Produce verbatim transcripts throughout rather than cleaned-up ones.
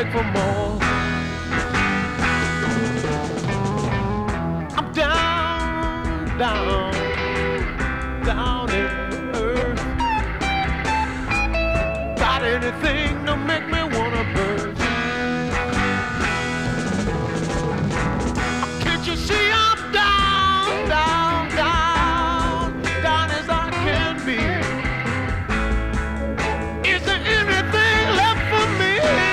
begging for more. I'm down, down, down in the earth. Got anything to make me wanna burst? Can't you see I'm down, down, down, down as I can be? Is there anything left for me?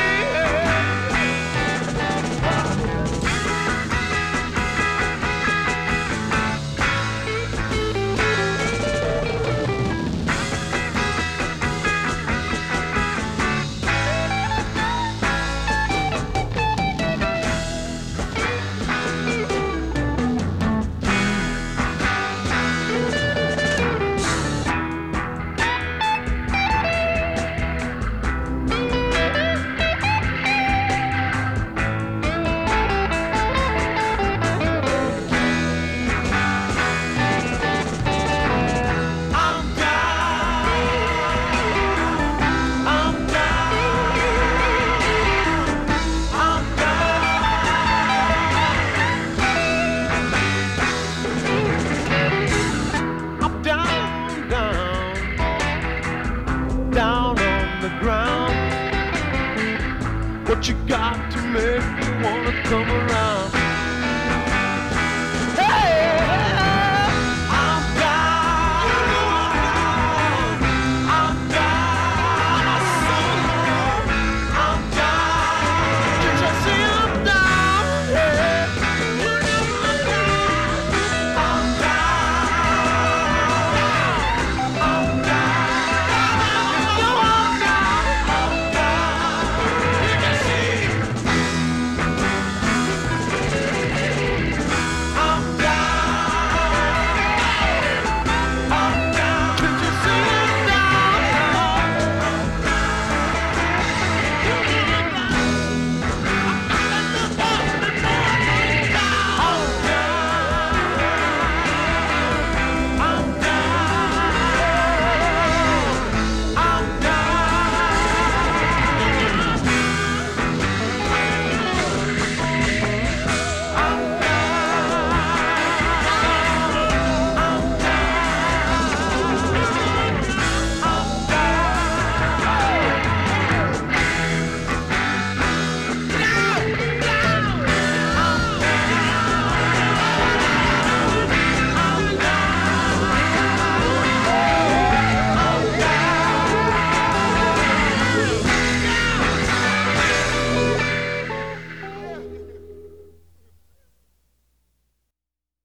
Down on the ground. What you got to make me wanna come around?